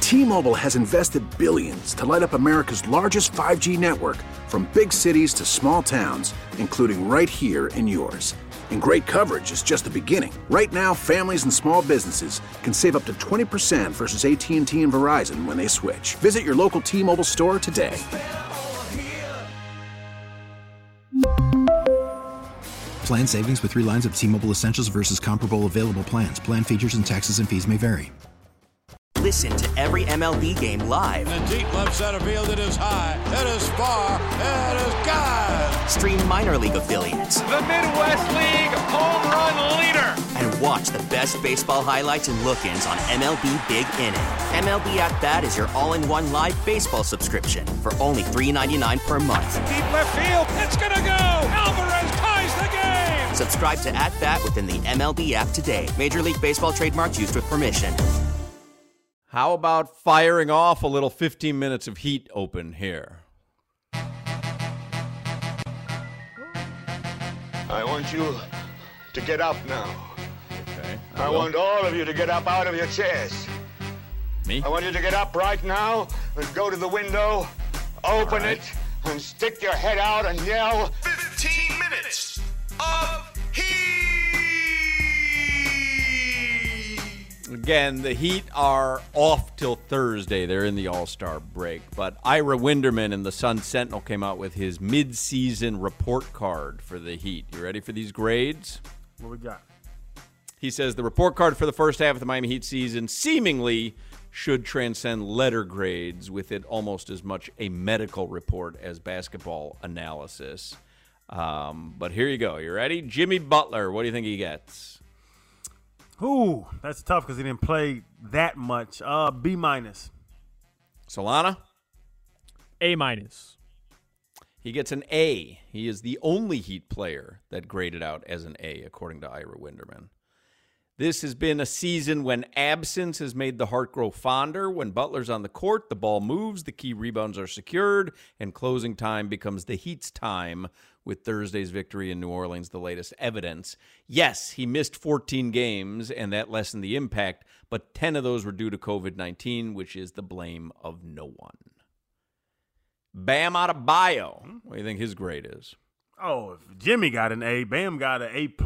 T-Mobile has invested billions to light up America's largest 5G network, from big cities to small towns, including right here in yours. And great coverage is just the beginning. Right now, families and small businesses can save up to 20% versus AT&T and Verizon when they switch. Visit your local T-Mobile store today. Plan savings with 3 lines of T-Mobile Essentials versus comparable available plans. Plan features and taxes and fees may vary. Listen to every MLB game live. In the deep left center field, it is high, it is far, it is gone. Stream minor league affiliates. The Midwest League home run leader. And watch the best baseball highlights and look-ins on MLB Big Inning. MLB At Bat is your all-in-one live baseball subscription for only $3.99 per month. Deep left field, it's gonna go. Alvarez ties the game. Subscribe to At Bat within the MLB app today. Major League Baseball trademarks used with permission. How about firing off a little 15 minutes of Heat open here? I want you to get up now. Okay. I want all of you to get up out of your chairs. Me? I want you to get up right now and go to the window, open it, and stick your head out and yell, 15 minutes of Heat! Again, the Heat are off till Thursday. They're in the All-Star break. But Ira Winderman in the Sun-Sentinel came out with his mid-season report card for the Heat. You ready for these grades? What we got? He says the report card for the first half of the Miami Heat season seemingly should transcend letter grades, with it almost as much a medical report as basketball analysis. But here you go. You ready? Jimmy Butler, what do you think he gets? Ooh, that's tough because he didn't play that much. B-. Solana? A-. He gets an A. He is the only Heat player that graded out as an A, according to Ira Winderman. This has been a season when absence has made the heart grow fonder. When Butler's on the court, the ball moves, the key rebounds are secured, and closing time becomes the Heat's time, with Thursday's victory in New Orleans the latest evidence. Yes, he missed 14 games, and that lessened the impact, but 10 of those were due to COVID-19, which is the blame of no one. Bam Adebayo. What do you think his grade is? Oh, if Jimmy got an A, Bam got an A+.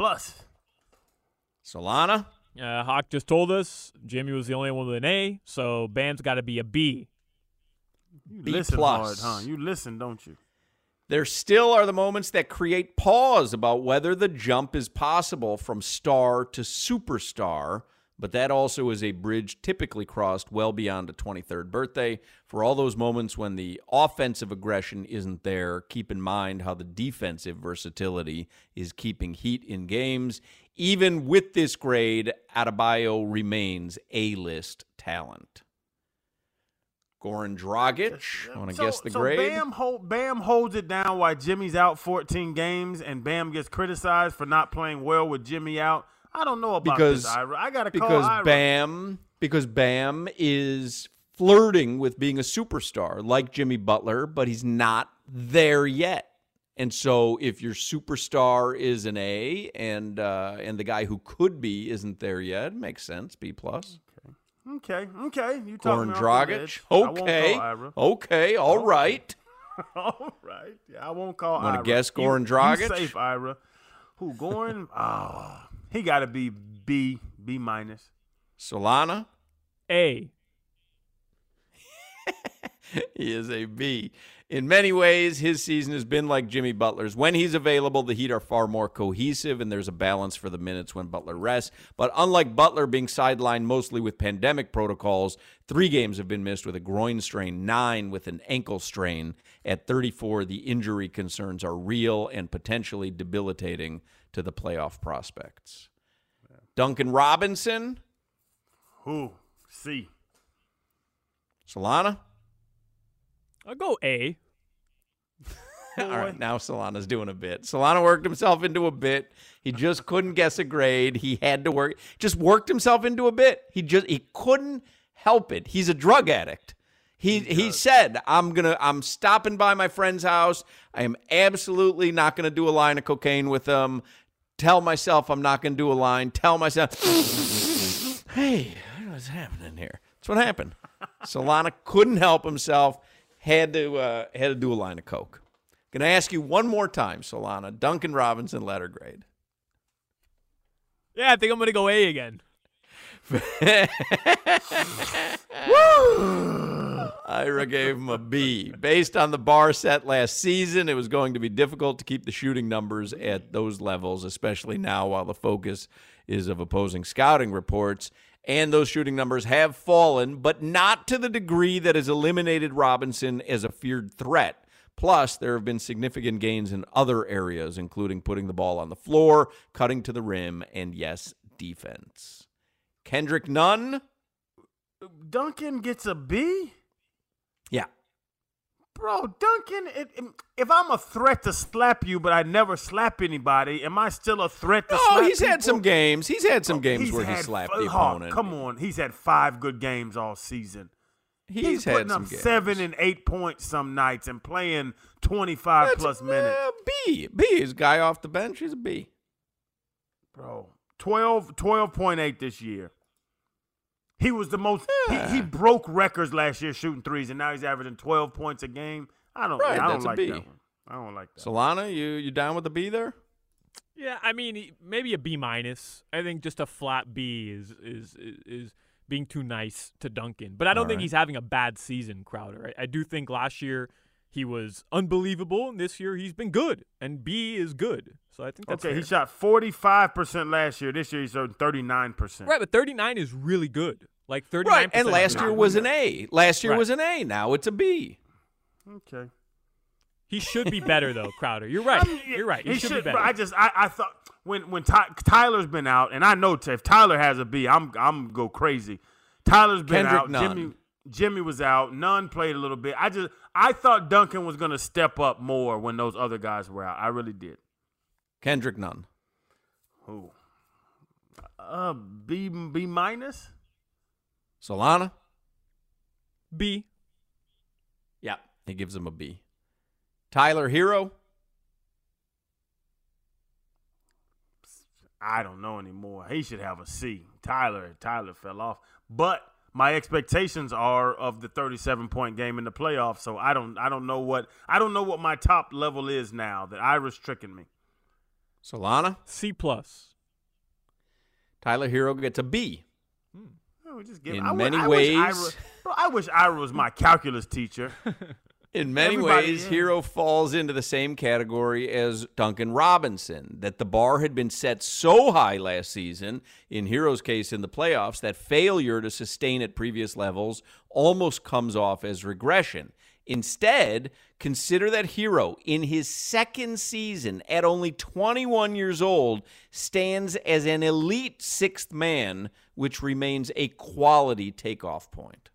Solana? Hawk just told us Jimmy was the only one with an A, so Bam's got to be a B. You B+. listen hard, huh? You listen, don't you? There still are the moments that create pause about whether the jump is possible from star to superstar, but that also is a bridge typically crossed well beyond a 23rd birthday. For all those moments when the offensive aggression isn't there, keep in mind how the defensive versatility is keeping Heat in games. Even with this grade, Adebayo remains A-list talent. Goran Dragic, I want to guess the grade. Bam holds it down while Jimmy's out 14 games, and Bam gets criticized for not playing well with Jimmy out. I don't know about this, Ira. I got to call Ira. Because Bam is flirting with being a superstar like Jimmy Butler, but he's not there yet. And so if your superstar is an A and the guy who could be isn't there yet, it makes sense, B+. Okay. You talking about Dragic? Okay, all right. All right. Yeah, I won't call Ira. Want to guess Goran Dragic? You safe, Ira. Who, Goran? He got to be B-. Solana? A. He is a B. In many ways, his season has been like Jimmy Butler's. When he's available, the Heat are far more cohesive, and there's a balance for the minutes when Butler rests. But unlike Butler being sidelined mostly with pandemic protocols, 3 games have been missed with a groin strain, 9 with an ankle strain. At 34, the injury concerns are real and potentially debilitating to the playoff prospects. Yeah. Duncan Robinson? Who? C. Solana? I'll go A. All right, now Solana's doing a bit. Solana worked himself into a bit. He just couldn't guess a grade. He had to work. Just worked himself into a bit. He couldn't help it. He's a drug addict. He said, I'm stopping by my friend's house. I am absolutely not going to do a line of cocaine with them. Tell myself I'm not going to do a line. Tell myself, hey, what's happening here? That's what happened. Solana couldn't help himself. Had to do a line of coke. Gonna ask you one more time, Solana. Duncan Robinson, letter grade. Yeah, I think I'm gonna go A again. Ira gave him a B. Based on the bar set last season, it was going to be difficult to keep the shooting numbers at those levels, especially now while the focus is of opposing scouting reports. And those shooting numbers have fallen, but not to the degree that has eliminated Robinson as a feared threat. Plus, there have been significant gains in other areas, including putting the ball on the floor, cutting to the rim, and, yes, defense. Kendrick Nunn? Duncan gets a B? Yeah. Bro, Duncan, if I'm a threat to slap you, but I never slap anybody, am I still a threat to slap he's people? had some games. He's had some games where he slapped the opponent. Come on. He's had 5 good games all season. He's had putting some up games. 7 and 8 points some nights and playing 25-plus minutes. B. He's a guy off the bench. He's a B. Bro, 12.8 this year. He was the most. He broke records last year shooting threes, and now he's averaging 12 points a game. I don't like that one. I don't like that. Solana, you down with the B there? Yeah, I mean maybe a B minus. I think just a flat B is being too nice to Duncan. But I don't think he's having a bad season, Crowder. I do think last year he was unbelievable, and this year he's been good, and B is good. So I think that's fair. He shot 45% last year. This year he's showing 39%. Right, but 39 is really good. Like 39%. Right, and last year was an A. Last year was an A. Now it's a B. Okay. He should be better, though, Crowder. You're right. You're right. He should be better. I thought when Tyler's been out, and I know if Tyler has a B, I'm go crazy. Tyler's been Kendrick out. Nunn. Jimmy was out. Nunn played a little bit. I thought Duncan was going to step up more when those other guys were out. I really did. Kendrick Nunn. Who? B minus. Solana. B. Yeah, he gives him a B. Tyler Hero. I don't know anymore. He should have a C. Tyler fell off, but my expectations are of the 37-point game in the playoffs. So I don't know what my top level is now that Ira's tricking me. Solana. C+. Tyler Hero gets a B. In many ways, I wish Ira was my calculus teacher. In many ways, Hero falls into the same category as Duncan Robinson, that the bar had been set so high last season, in Hero's case in the playoffs, that failure to sustain at previous levels almost comes off as regression. Instead, consider that Hero, in his second season at only 21 years old, stands as an elite sixth man, which remains a quality takeoff point.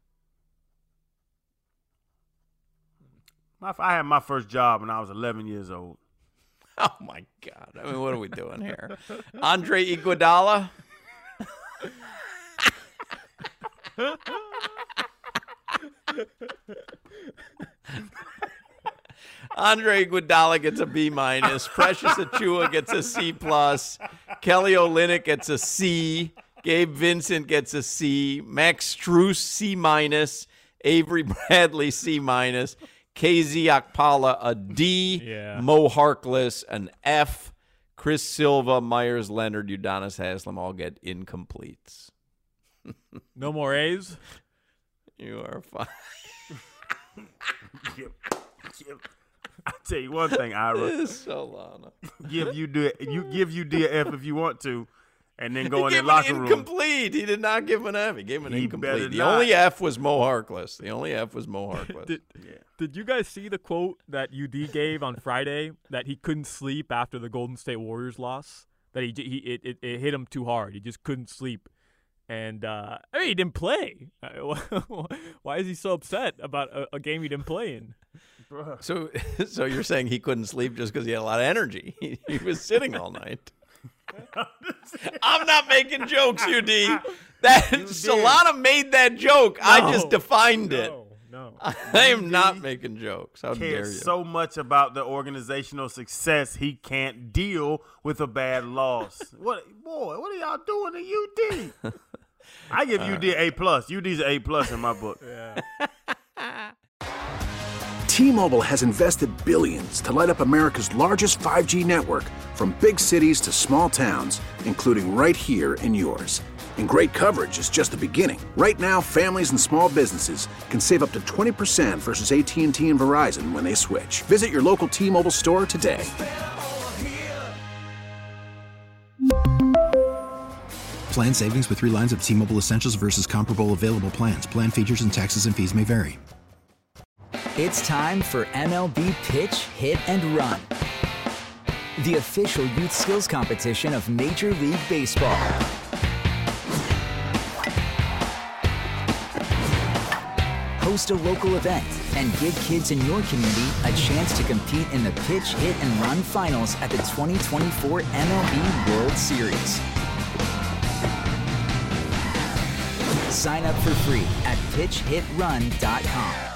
I had my first job when I was 11 years old. Oh, my God. I mean, what are we doing here? Andre Iguodala? Andre Iguodala gets a B minus. Precious Achiuwa gets a C plus. Kelly Olynyk gets a C. Gabe Vincent gets a C. Max Strus C minus. Avery Bradley C minus. KZ Okpala a D. Yeah. Mo Harkless an F. Chris Silva, Myers Leonard, Udonis Haslem all get incompletes. No more A's? You are fine. I'll tell you one thing, Ira. Solana. Give you the F if you want to, and then go in the locker locker room. room. Incomplete. He did not give an F. He gave an incomplete. The not. only F was Mo Harkless. Did you guys see the quote that UD gave on Friday that he couldn't sleep after the Golden State Warriors loss? That it hit him too hard. He just couldn't sleep. And he didn't play. Why is he so upset about a game he didn't play in? So you're saying he couldn't sleep just because he had a lot of energy? He was sitting all night. I'm not making jokes, UD. Solana made that joke. No, I just defined it. No. I am not making jokes. How dare you? So much about the organizational success, he can't deal with a bad loss. What are y'all doing to UD? I give UD A+. UD's an A+ in my book. T-Mobile has invested billions to light up America's largest 5G network, from big cities to small towns, including right here in yours. And great coverage is just the beginning. Right now, families and small businesses can save up to 20% versus AT&T and Verizon when they switch. Visit your local T-Mobile store today. Plan savings with 3 lines of T-Mobile Essentials versus comparable available plans. Plan features and taxes and fees may vary. It's time for MLB Pitch, Hit, and Run, the official youth skills competition of Major League Baseball. Host a local event and give kids in your community a chance to compete in the Pitch, Hit, and Run finals at the 2024 MLB World Series. Sign up for free at pitchhitrun.com.